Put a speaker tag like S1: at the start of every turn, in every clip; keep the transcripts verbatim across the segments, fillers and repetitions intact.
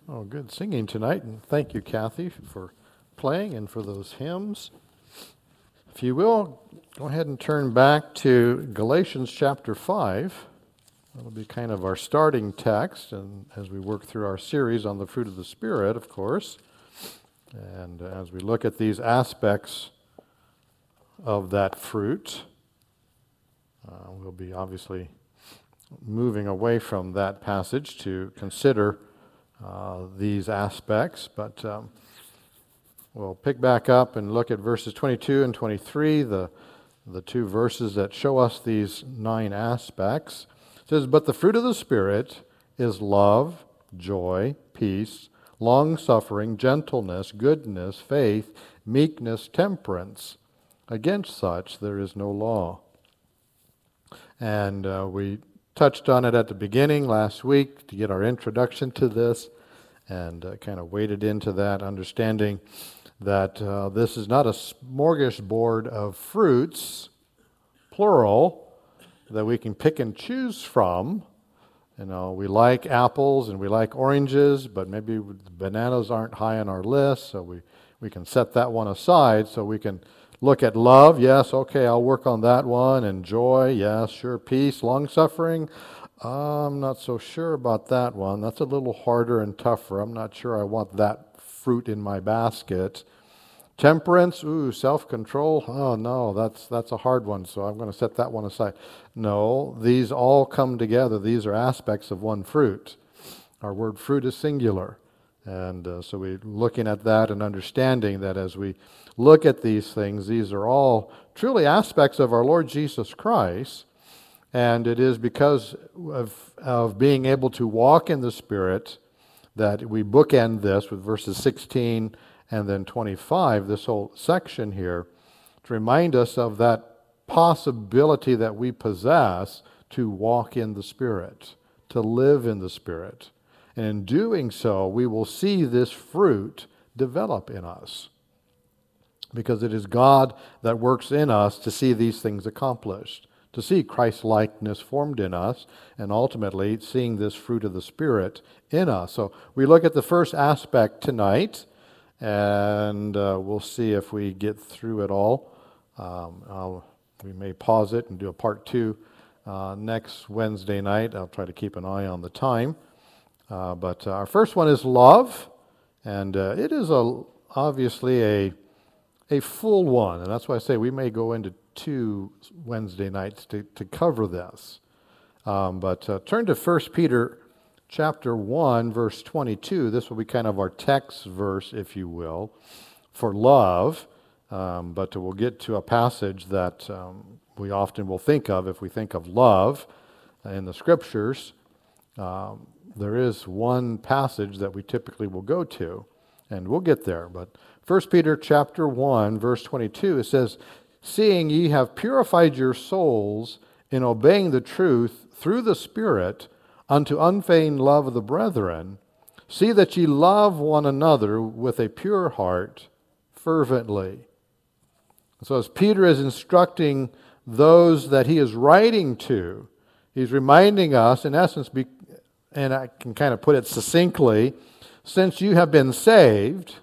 S1: Oh, good singing tonight, and thank you, Kathy, for playing and for those hymns. If you will, go ahead and turn back to Galatians chapter five. That'll be kind of our starting text, and as we work through our series on the fruit of the Spirit, of course, and as we look at these aspects of that fruit, uh, we'll be obviously moving away from that passage to consider Uh, these aspects, but um, we'll pick back up and look at verses twenty-two and twenty-three, the, the two verses that show us these nine aspects. It says, "But the fruit of the Spirit is love, joy, peace, long-suffering, gentleness, goodness, faith, meekness, temperance. Against such there is no law." And uh, we touched on it at the beginning last week to get our introduction to this, and uh, kind of waded into that, understanding that uh, this is not a smorgasbord of fruits, plural, that we can pick and choose from. You know, we like apples and we like oranges, but maybe bananas aren't high on our list, so we, we can set that one aside so we can look at love. Yes, okay, I'll work on that one. And joy, yes, sure. Peace, long-suffering, I'm not so sure about that one. That's a little harder and tougher. I'm not sure I want that fruit in my basket. Temperance, ooh, self-control, oh no, that's that's a hard one, so I'm going to set that one aside. No, these all come together. These are aspects of one fruit. Our word fruit is singular. And uh, so we're looking at that and understanding that as we look at these things, these are all truly aspects of our Lord Jesus Christ. And it is because of, of being able to walk in the Spirit that we bookend this with verses sixteen and then twenty-five, this whole section here, to remind us of that possibility that we possess to walk in the Spirit, to live in the Spirit. And in doing so, we will see this fruit develop in us, because it is God that works in us to see these things accomplished, to see Christ-likeness formed in us, and ultimately seeing this fruit of the Spirit in us. So we look at the first aspect tonight, and uh, we'll see if we get through it all. Um, I'll, we may pause it and do a part two uh, next Wednesday night. I'll try to keep an eye on the time. Uh, but uh, our first one is love, and uh, it is a obviously a a full one, and that's why I say we may go into two Wednesday nights to, to cover this. Um, but uh, turn to First Peter chapter one, verse twenty-two. This will be kind of our text verse, if you will, for love. Um, but we'll get to a passage that um, we often will think of if we think of love in the Scriptures. Um, there is one passage that we typically will go to, and we'll get there. But First Peter chapter one, verse twenty-two, it says, "Seeing ye have purified your souls in obeying the truth through the Spirit unto unfeigned love of the brethren, see that ye love one another with a pure heart fervently." So as Peter is instructing those that he is writing to, he's reminding us, in essence, be, and I can kind of put it succinctly, since you have been saved,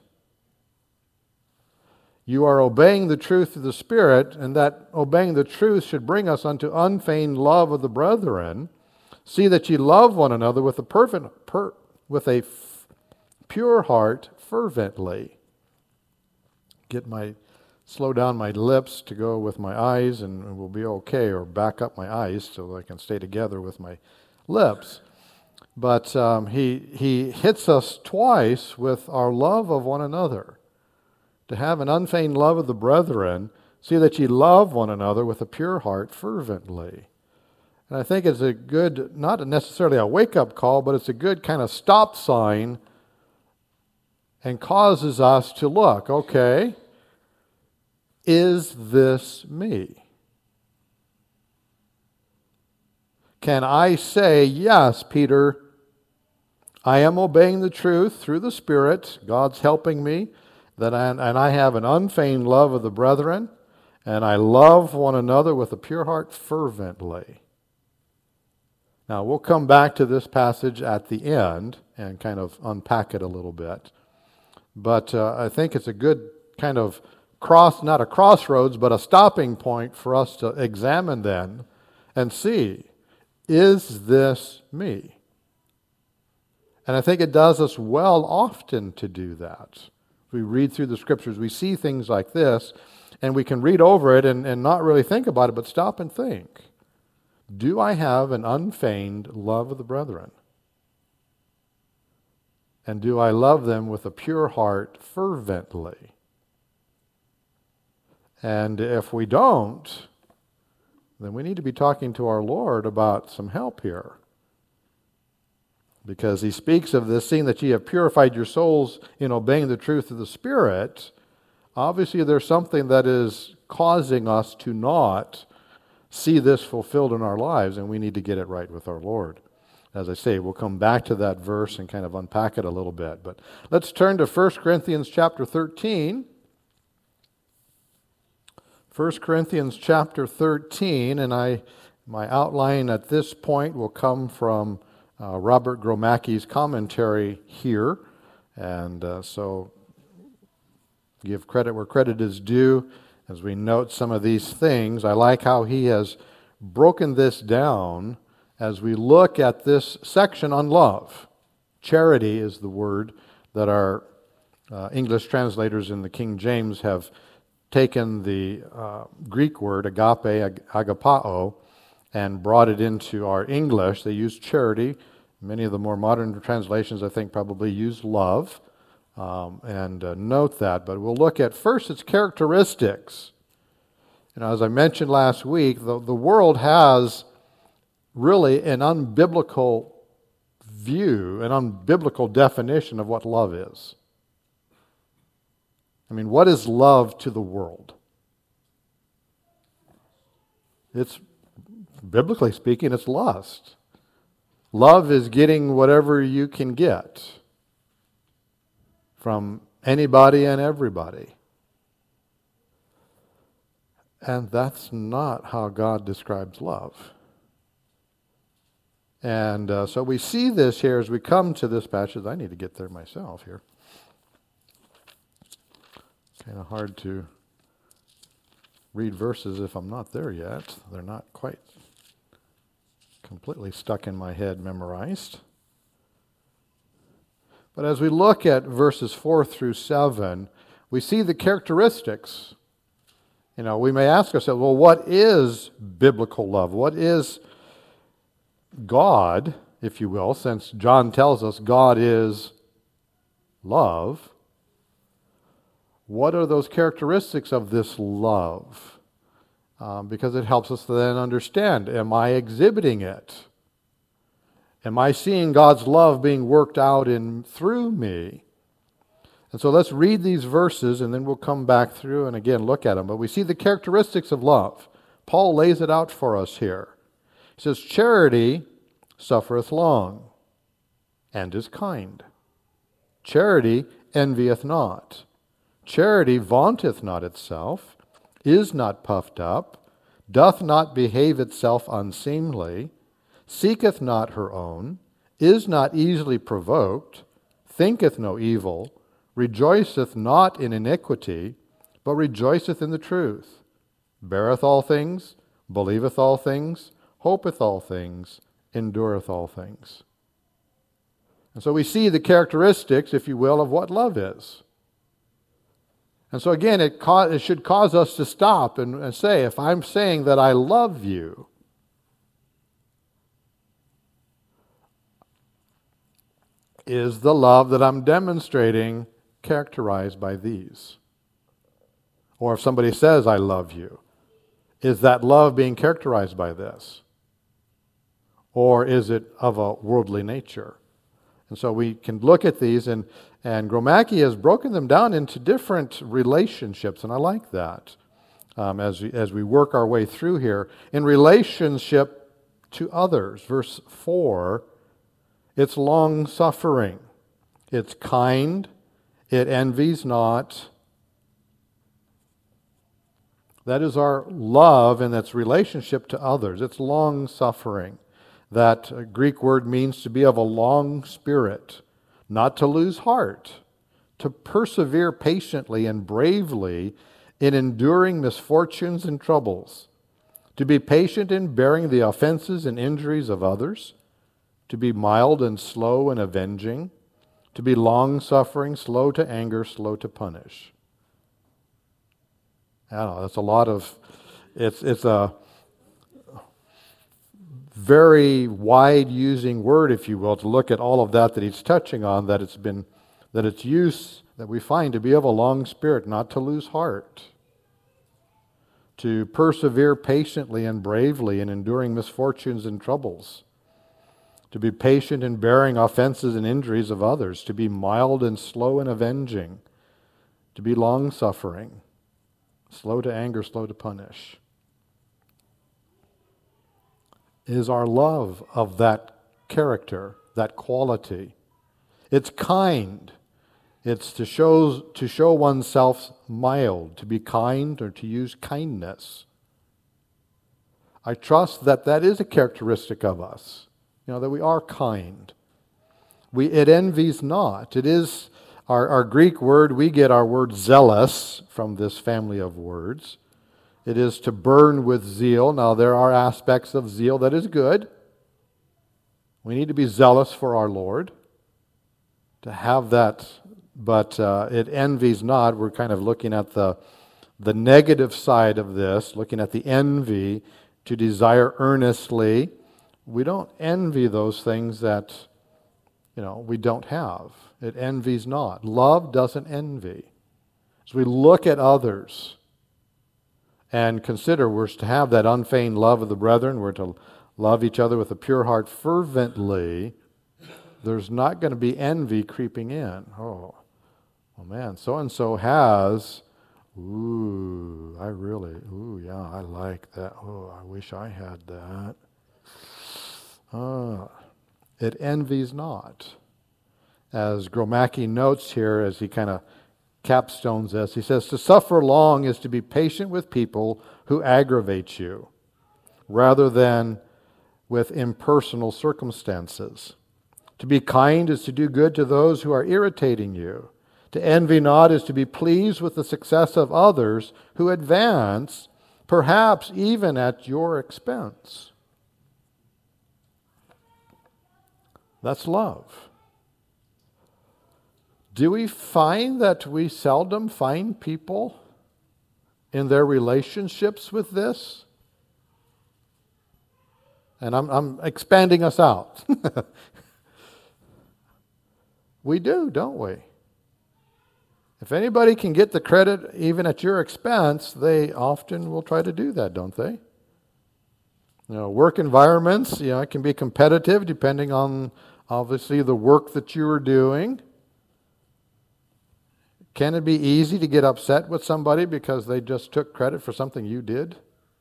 S1: you are obeying the truth of the Spirit, and that obeying the truth should bring us unto unfeigned love of the brethren. See that ye love one another with a perfect, per, with a f- pure heart fervently. Get my slow down my lips to go with my eyes, and we'll be okay, or back up my eyes so I can stay together with my lips. But um, he he hits us twice with our love of one another. To have an unfeigned love of the brethren, see that ye love one another with a pure heart fervently. And I think it's a good, not necessarily a wake-up call, but it's a good kind of stop sign and causes us to look, okay, is this me? Can I say, yes, Peter, I am obeying the truth through the Spirit, God's helping me, that I, and I have an unfeigned love of the brethren, and I love one another with a pure heart fervently. Now, we'll come back to this passage at the end and kind of unpack it a little bit. But uh, I think it's a good kind of cross, not a crossroads, but a stopping point for us to examine then and see, is this me? And I think it does us well often to do that. We read through the scriptures, we see things like this, and we can read over it and, and not really think about it, but stop and think. Do I have an unfeigned love of the brethren? And do I love them with a pure heart fervently? And if we don't, then we need to be talking to our Lord about some help here. Because he speaks of this, seeing that ye have purified your souls in obeying the truth of the Spirit. Obviously there's something that is causing us to not see this fulfilled in our lives, and we need to get it right with our Lord. As I say, we'll come back to that verse and kind of unpack it a little bit. But let's turn to First Corinthians chapter thirteen. First Corinthians chapter thirteen, and I, my outline at this point will come from uh, Robert Gromacki's commentary here. And uh, so give credit where credit is due. As we note some of these things, I like how he has broken this down as we look at this section on love. Charity is the word that our uh, English translators in the King James have taken the uh, Greek word agape, agapao, and brought it into our English. They use charity. Many of the more modern translations, I think, probably use love. Um, and uh, note that, but we'll look at first its characteristics. You know, as I mentioned last week, the, the world has really an unbiblical view, an unbiblical definition of what love is. I mean, what is love to the world? It's, biblically speaking, it's lust. Love is getting whatever you can get from anybody and everybody. And that's not how God describes love. And uh, so we see this here as we come to this passage. I need to get there myself here. Kind of hard to read verses if I'm not there yet. They're not quite completely stuck in my head, memorized. But as we look at verses four through seven, we see the characteristics. You know, we may ask ourselves, well, what is biblical love? What is God, if you will, since John tells us God is love? What are those characteristics of this love? Um, because it helps us to then understand, am I exhibiting it? Am I seeing God's love being worked out in through me? And so let's read these verses and then we'll come back through and again look at them. But we see the characteristics of love. Paul lays it out for us here. He says, charity suffereth long and is kind. Charity envieth not. Charity vaunteth not itself, is not puffed up, doth not behave itself unseemly, seeketh not her own, is not easily provoked, thinketh no evil, rejoiceth not in iniquity, but rejoiceth in the truth, beareth all things, believeth all things, hopeth all things, endureth all things. And so we see the characteristics, if you will, of what love is. And so again, it, ca- it should cause us to stop and, and say, if I'm saying that I love you, is the love that I'm demonstrating characterized by these? Or if somebody says, I love you, is that love being characterized by this? Or is it of a worldly nature? And so we can look at these, and, and Gromacki has broken them down into different relationships, and I like that um, as, we, as we work our way through here. In relationship to others, verse four, it's long-suffering, it's kind, it envies not. That is our love in its relationship to others. It's long-suffering. That uh, Greek word means to be of a long spirit, not to lose heart, to persevere patiently and bravely in enduring misfortunes and troubles, to be patient in bearing the offenses and injuries of others, to be mild and slow in avenging, to be long-suffering, slow to anger, slow to punish. I don't know, that's a lot of, it's, it's a very wide-using word, if you will, to look at all of that that he's touching on, that it's been, that its use that we find to be of a long spirit, not to lose heart, to persevere patiently and bravely in enduring misfortunes and troubles, to be patient in bearing offenses and injuries of others, to be mild and slow in avenging, to be long-suffering, slow to anger, slow to punish. Is our love of that character, that quality? It's kind. It's to show, to show oneself mild, to be kind, or to use kindness. I trust that that is a characteristic of us, you know, that we are kind. We, it envies not. It is our, our Greek word, we get our word zealous from this family of words. It is to burn with zeal. Now, there are aspects of zeal that is good. We need to be zealous for our Lord, to have that, but uh, it envies not. We're kind of looking at the, the negative side of this, looking at the envy, to desire earnestly. We don't envy those things that, you know, we don't have. It envies not. Love doesn't envy. As we look at others and consider we're to have that unfeigned love of the brethren, we're to love each other with a pure heart fervently, there's not going to be envy creeping in. Oh, oh man, so-and-so has, ooh, I really, ooh, yeah, I like that. Oh, I wish I had that. Ah, it envies not. As Gromacki notes here, as he kind of capstones this, he says, to suffer long is to be patient with people who aggravate you, rather than with impersonal circumstances. To be kind is to do good to those who are irritating you. To envy not is to be pleased with the success of others who advance, perhaps even at your expense. That's love. Do we find that we seldom find people in their relationships with this? And I'm, I'm expanding us out. We do, don't we? If anybody can get the credit even at your expense, they often will try to do that, don't they? You know, work environments, you know, it can be competitive depending on obviously the work that you are doing. Can it be easy to get upset with somebody because they just took credit for something you did?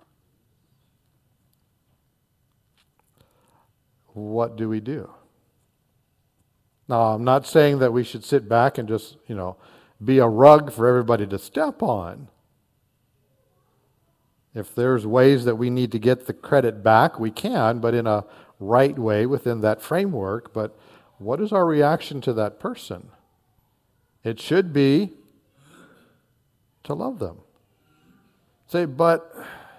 S1: What do we do? Now, I'm not saying that we should sit back and just, you know, be a rug for everybody to step on. If there's ways that we need to get the credit back, we can, but in a right way within that framework. But what is our reaction to that person? It should be to love them. Say, but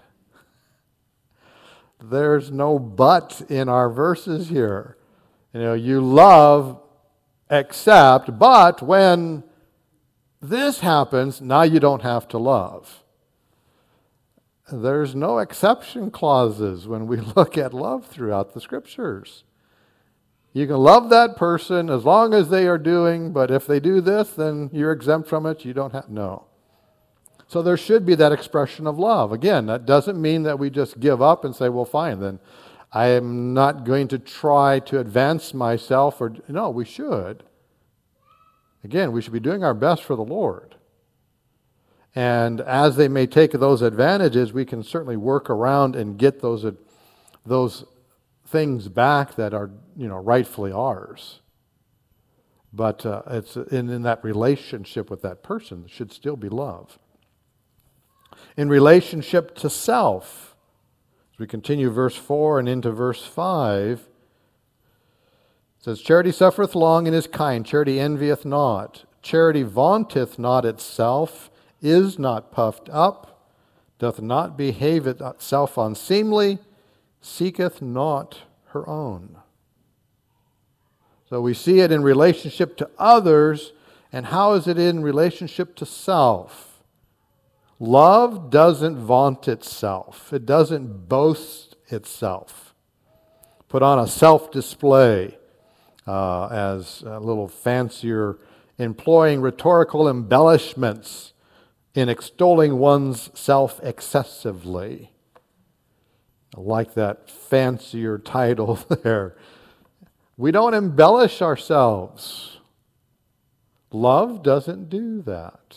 S1: there's no but in our verses here. You know, you love except, but when this happens, now you don't have to love. There's no exception clauses when we look at love throughout the Scriptures. You can love that person as long as they are doing, but if they do this, then you're exempt from it. You don't have, no. So there should be that expression of love. Again, that doesn't mean that we just give up and say, well, fine, then I am not going to try to advance myself. Or no, we should. Again, we should be doing our best for the Lord. And as they may take those advantages, we can certainly work around and get those, those things back that are, you know, rightfully ours. But uh, it's in, in that relationship with that person, there should still be love. In relationship to self, As we continue verse four and into verse five, it says, charity suffereth long and is kind. Charity envieth not. Charity vaunteth not itself, is not puffed up, doth not behave itself unseemly, seeketh not her own. So we see it in relationship to others, and how is it in relationship to self? Love doesn't vaunt itself. It doesn't boast itself. Put on a self-display uh, as a little fancier, employing rhetorical embellishments in extolling one's self excessively. I like that fancier title there. We don't embellish ourselves. Love doesn't do that.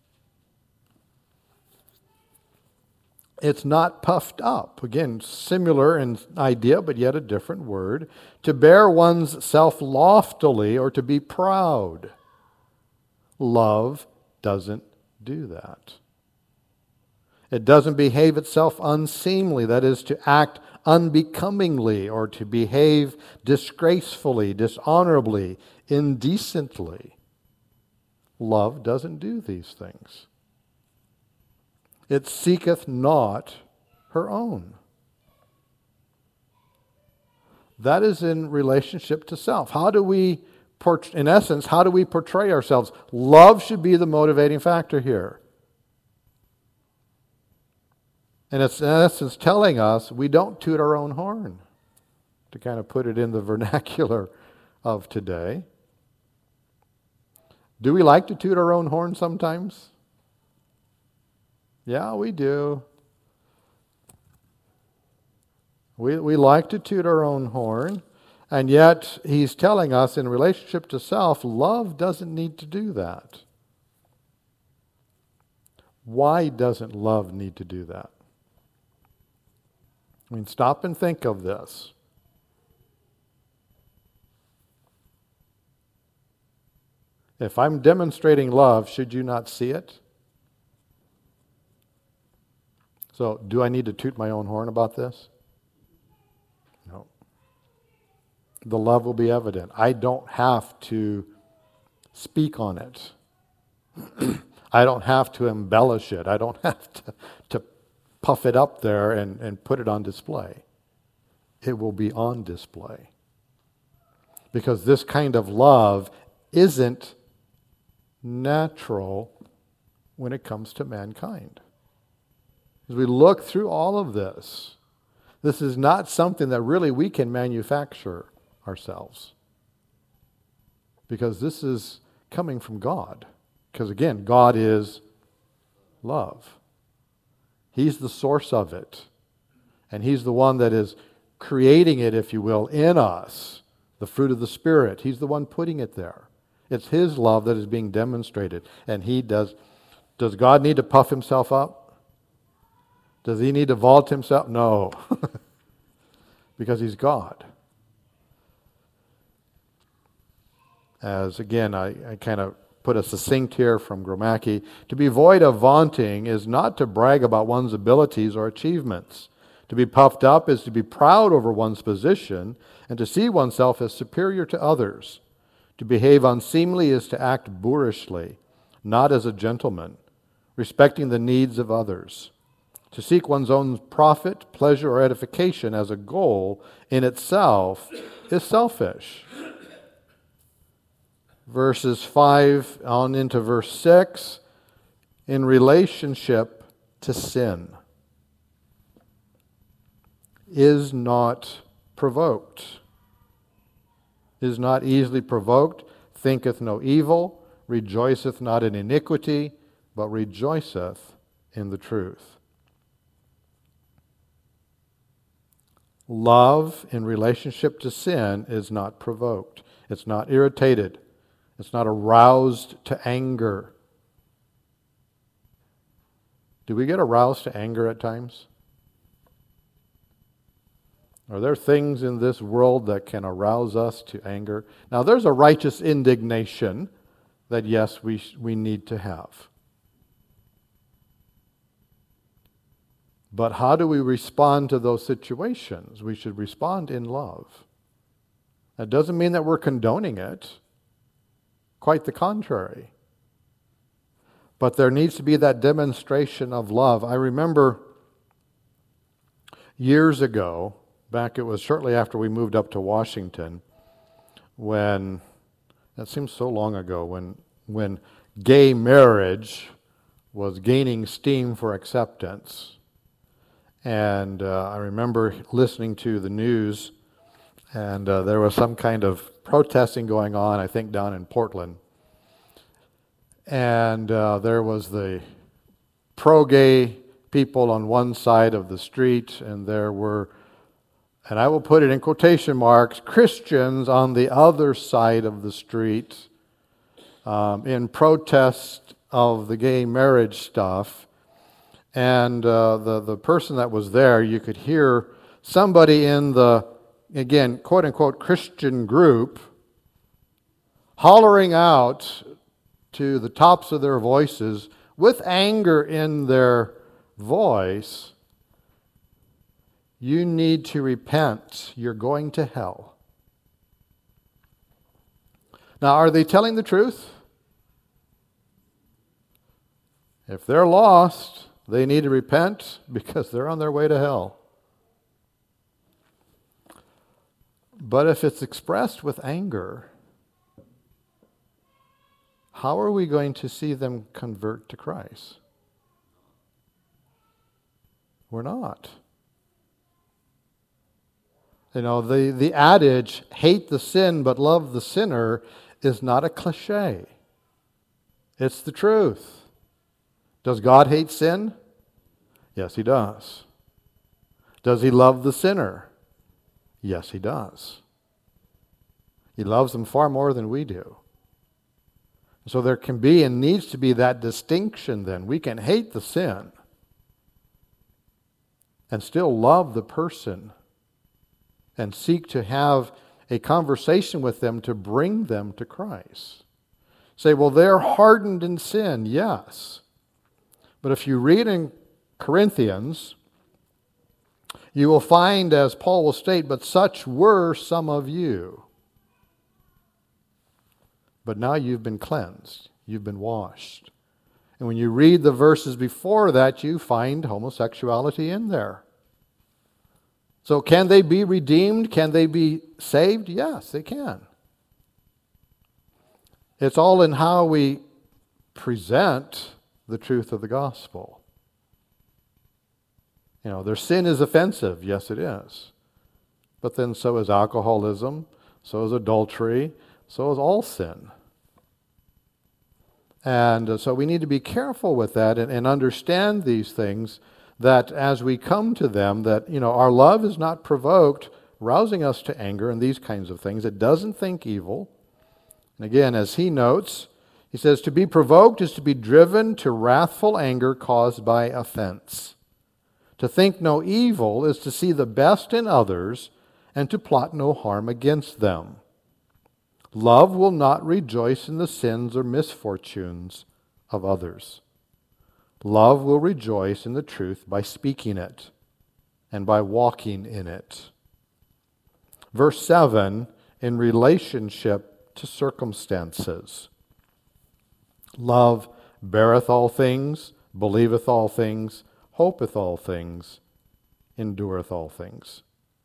S1: It's not puffed up. Again, similar in idea, but yet a different word. To bear one's self loftily or to be proud. Love doesn't do that. It doesn't behave itself unseemly, that is, to act unbecomingly or to behave disgracefully, dishonorably, indecently. Love doesn't do these things. It seeketh not her own. That is in relationship to self. How do we, in essence, how do we portray ourselves? Love should be the motivating factor here. And it's in essence telling us we don't toot our own horn, to kind of put it in the vernacular of today. Do we like to toot our own horn sometimes? Yeah, we do. We, we like to toot our own horn, and yet he's telling us in relationship to self, love doesn't need to do that. Why doesn't love need to do that? I mean, stop and think of this. If I'm demonstrating love, should you not see it? So, do I need to toot my own horn about this? No. The love will be evident. I don't have to speak on it. I don't have to embellish it. I don't have to, to puff it up there and, and put it on display. It will be on display. Because this kind of love isn't natural when it comes to mankind. As we look through all of this, this is not something that really we can manufacture ourselves. Because this is coming from God. Because again, God is love. He's the source of it. And He's the one that is creating it, if you will, in us. The fruit of the Spirit. He's the one putting it there. It's His love that is being demonstrated. And He does. Does God need to puff Himself up? Does He need to vault Himself? No. Because He's God. As again, I, I kind of put a succinct here from Gromacki. To be void of vaunting is not to brag about one's abilities or achievements. To be puffed up is to be proud over one's position and to see oneself as superior to others. To behave unseemly is to act boorishly, not as a gentleman, respecting the needs of others. To seek one's own profit, pleasure, or edification as a goal in itself is selfish. Verses five on into verse six, in relationship to sin, is not provoked, is not easily provoked, thinketh no evil, rejoiceth not in iniquity, but rejoiceth in the truth. Love in relationship to sin is not provoked. It's not irritated. It's not aroused to anger. Do we get aroused to anger at times? Are there things in this world that can arouse us to anger? Now, there's a righteous indignation that, yes, we, we need to have. But how do we respond to those situations? We should respond in love. That doesn't mean that we're condoning it. Quite the contrary. But there needs to be that demonstration of love. I remember years ago, back it was shortly after we moved up to Washington, when, that seems so long ago, when, when gay marriage was gaining steam for acceptance. And uh, I remember listening to the news, and uh, there was some kind of protesting going on, I think down in Portland. And uh, there was the pro-gay people on one side of the street, and there were, and I will put it in quotation marks, Christians on the other side of the street um, in protest of the gay marriage stuff. And uh, the, the person that was there, you could hear somebody in the, again, quote-unquote Christian group hollering out to the tops of their voices with anger in their voice, "You need to repent. You're going to hell." Now, are they telling the truth? If they're lost, they need to repent because they're on their way to hell. But if it's expressed with anger, how are we going to see them convert to Christ? We're not. You know, the, the adage, hate the sin but love the sinner, is not a cliche. It's the truth. Does God hate sin? Yes, He does. Does He love the sinner? Yes, He does. He loves them far more than we do. So there can be and needs to be that distinction then. We can hate the sin and still love the person and seek to have a conversation with them to bring them to Christ. Say, well, they're hardened in sin. Yes. But if you read in Corinthians, you will find, as Paul will state, but such were some of you. But now you've been cleansed. You've been washed. And when you read the verses before that, you find homosexuality in there. So can they be redeemed? Can they be saved? Yes, they can. It's all in how we present the truth of the gospel. You know, their sin is offensive. Yes, it is. But then so is alcoholism, so is adultery, so is all sin. And uh, so we need to be careful with that and, and understand these things, that as we come to them, that, you know, our love is not provoked, rousing us to anger and these kinds of things. It doesn't think evil. And again, as he notes, he says, to be provoked is to be driven to wrathful anger caused by offense. To think no evil is to see the best in others and to plot no harm against them. Love will not rejoice in the sins or misfortunes of others. Love will rejoice in the truth by speaking it and by walking in it. Verse seven, in relationship to circumstances. Love beareth all things, believeth all things, hopeth all things, endureth all things.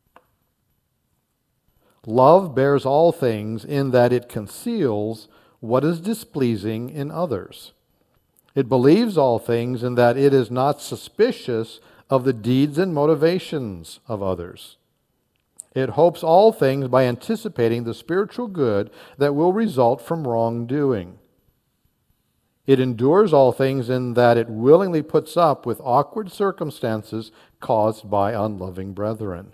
S1: Love bears all things in that it conceals what is displeasing in others. It believes all things in that it is not suspicious of the deeds and motivations of others. It hopes all things by anticipating the spiritual good that will result from wrongdoing. It endures all things in that it willingly puts up with awkward circumstances caused by unloving brethren.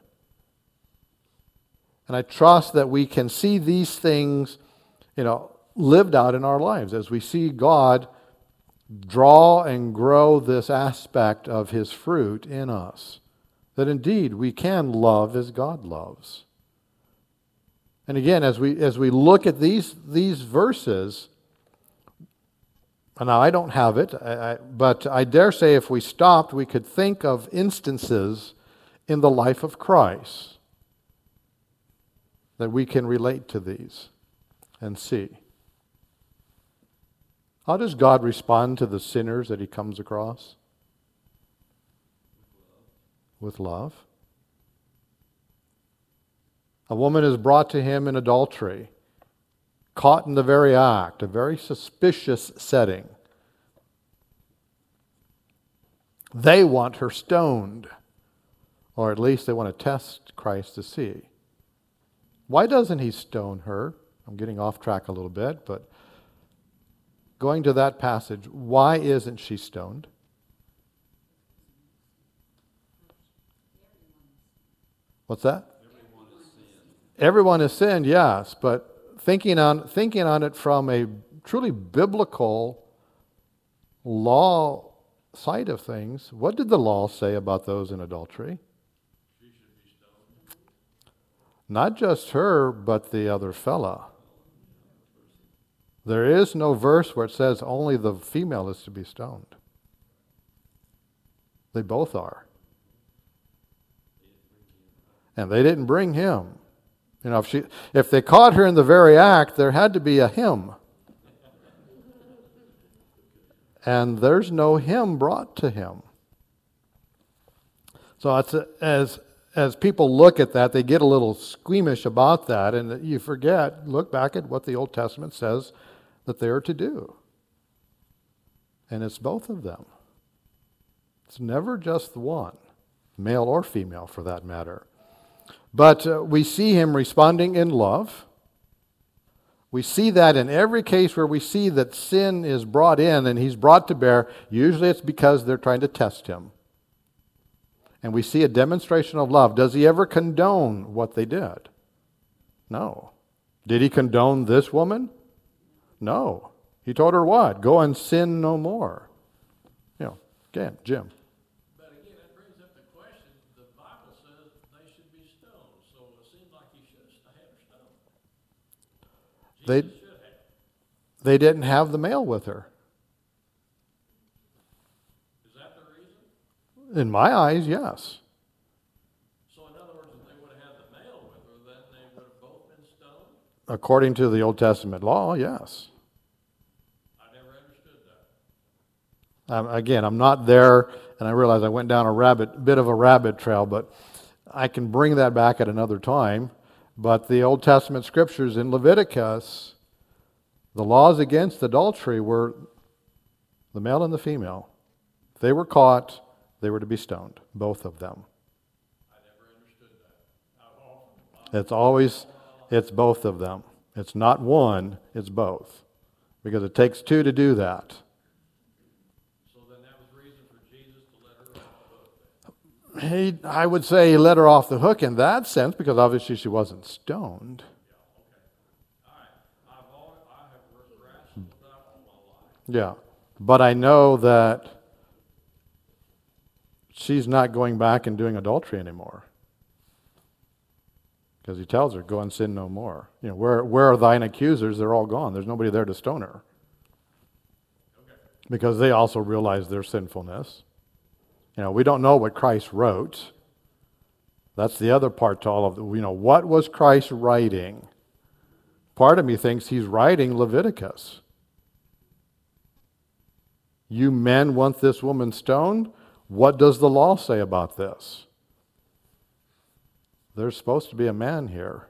S1: And I trust that we can see these things, you know, lived out in our lives as we see God draw and grow this aspect of His fruit in us. That indeed we can love as God loves. And again, as we as we look at these, these verses, now I don't have it, I, I, but I dare say if we stopped, we could think of instances in the life of Christ that we can relate to these and see. How does God respond to the sinners that he comes across? With love. A woman is brought to him in adultery, caught in the very act, a very suspicious setting. They want her stoned, or at least they want to test Christ to see. Why doesn't he stone her? I'm getting off track a little bit, but going to that passage, why isn't she stoned? What's that? Everyone has sinned. Everyone has sinned, yes, but thinking on thinking on it from a truly biblical law side of things, what did the law say about those in adultery? She should be stoned. Not just her, but the other fella. There is no verse where it says only the female is to be stoned. They both are. And they didn't bring him. You know, if she, if they caught her in the very act, there had to be a him. And there's no him brought to him. So it's a, as as people look at that, they get a little squeamish about that, and you forget, look back at what the Old Testament says that they are to do. And it's both of them. It's never just one, male or female for that matter. But uh, we see him responding in love. We see that in every case where we see that sin is brought in and he's brought to bear, usually it's because they're trying to test him. And we see a demonstration of love. Does he ever condone what they did? No. Did he condone this woman? No. He told her what? Go and sin no more. You know, again, Jim.
S2: But again, that brings up the question. The Bible says they should be stoned. So it seems like he should have had her stoned.
S1: They, they didn't have the male with her.
S2: Is that the reason?
S1: In my eyes, yes.
S2: So in other words, if they would have had the male with her, then they would have both been stoned?
S1: According to the Old Testament law, yes.
S2: I never understood that.
S1: Um, again, I'm not there, and I realize I went down a rabbit, bit of a rabbit trail, but I can bring that back at another time. But the Old Testament scriptures in Leviticus, the laws against adultery were the male and the female. If they were caught, they were to be stoned, both of them.
S2: I never understood that. I've often,
S1: It's always, it's both of them. It's not one, it's both. Because it takes two to do that.
S2: So then that was reason for Jesus to let her off the hook then?
S1: He, I would say he let her off the hook in that sense, because obviously she wasn't stoned.
S2: Yeah, okay. All right. I've always, I have wrestled with that all my life.
S1: Yeah. But I know that she's not going back and doing adultery anymore. Because he tells her, go and sin no more. You know, where, where are thine accusers? They're all gone. There's nobody there to stone her.
S2: Okay.
S1: Because they also realize their sinfulness. You know, we don't know what Christ wrote. That's the other part to all of the, you know, what was Christ writing? Part of me thinks he's writing Leviticus. You men want this woman stoned? What does the law say about this? There's supposed to be a man here.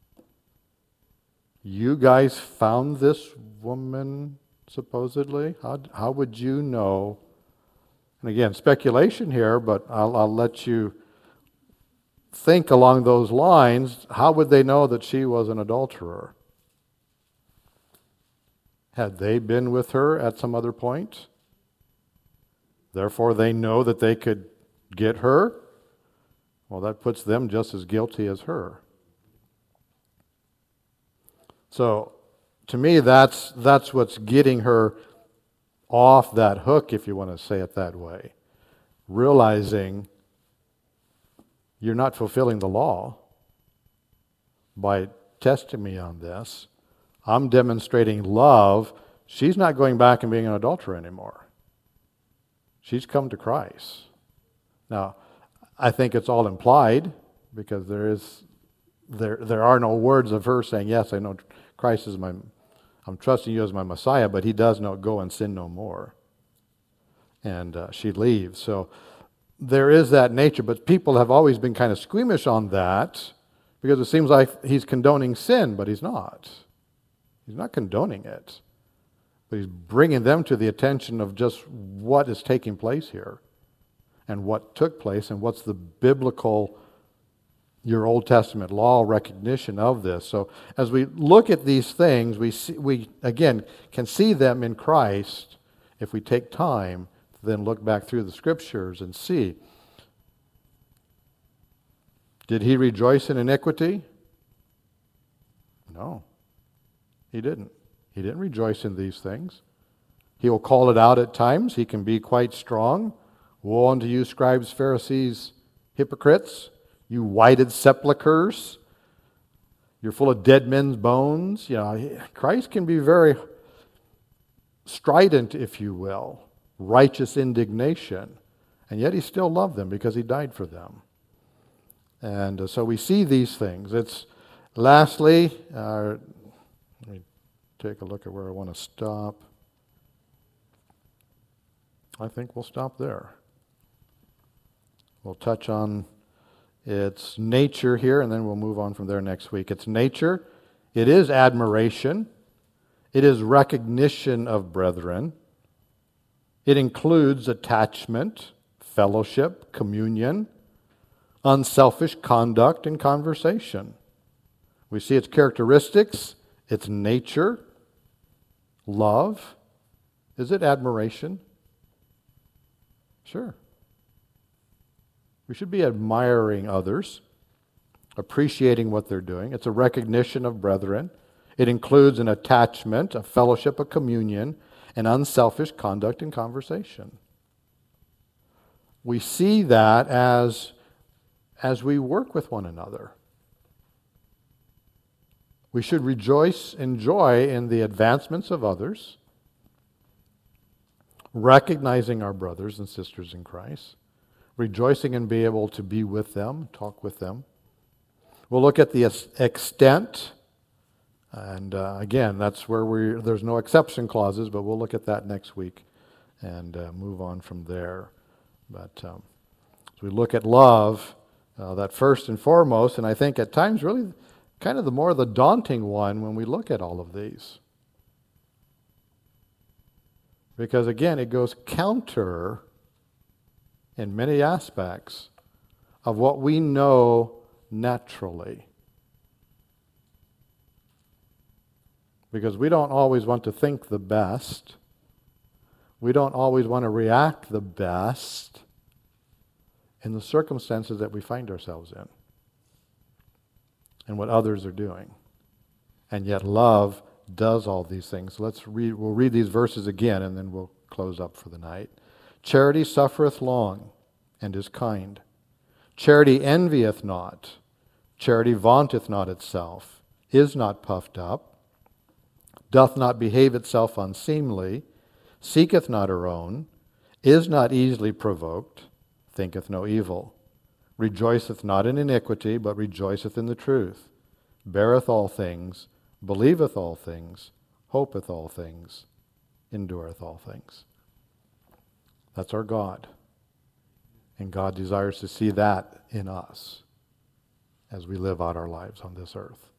S1: You guys found this woman, supposedly? How, how would you know? And again, speculation here, but I'll, I'll let you think along those lines. How would they know that she was an adulterer? Had they been with her at some other point? Therefore, they know that they could get her? Well, that puts them just as guilty as her. So, to me, that's that's what's getting her off that hook, if you want to say it that way. Realizing you're not fulfilling the law by testing me on this. I'm demonstrating love she's not going back and being an adulterer anymore. She's come to Christ. Now, I think it's all implied because there is there there are no words of her saying, yes, I know Christ is my, I'm trusting you as my Messiah, but he does not go and sin no more. And uh, she leaves. So there is that nature, but people have always been kind of squeamish on that because it seems like he's condoning sin, but he's not. He's not condoning it. But he's bringing them to the attention of just what is taking place here and what took place and what's the biblical, your Old Testament law recognition of this. So as we look at these things, we see, we again can see them in Christ if we take time to then look back through the Scriptures and see. Did he rejoice in iniquity? No, he didn't. He didn't rejoice in these things. He will call it out at times. He can be quite strong. Woe unto you, scribes, Pharisees, hypocrites, you whited sepulchres. You're full of dead men's bones. You know, Christ can be very strident, if you will, righteous indignation. And yet he still loved them because he died for them. And uh, so we see these things. It's lastly, uh, let me take a look at where I want to stop. I think we'll stop there. We'll touch on its nature here, and then we'll move on from there next week. Its nature, it is admiration. It is recognition of brethren. It includes attachment, fellowship, communion, unselfish conduct, and conversation. We see its characteristics, its nature, love. Is it admiration? Sure. We should be admiring others, appreciating what they're doing. It's a recognition of brethren. It includes an attachment, a fellowship, a communion, and unselfish conduct and conversation. We see that as, as we work with one another. We should rejoice and joy in the advancements of others, recognizing our brothers and sisters in Christ, rejoicing and be able to be with them, talk with them. We'll look at the extent, and uh, again, that's where we there's no exception clauses, but we'll look at that next week and uh, move on from there. But um, as we look at love, uh, that first and foremost, and I think at times really kind of the more the daunting one when we look at all of these. Because again, it goes counter in many aspects of what we know naturally. Because we don't always want to think the best. We don't always want to react the best in the circumstances that we find ourselves in and what others are doing. And yet love does all these things. Let's read, we'll read these verses again and then we'll close up for the night. Charity suffereth long and is kind. Charity envieth not. Charity vaunteth not itself, is not puffed up, doth not behave itself unseemly, seeketh not her own, is not easily provoked, thinketh no evil, rejoiceth not in iniquity, but rejoiceth in the truth, beareth all things, believeth all things, hopeth all things, endureth all things. That's our God. And God desires to see that in us as we live out our lives on this earth.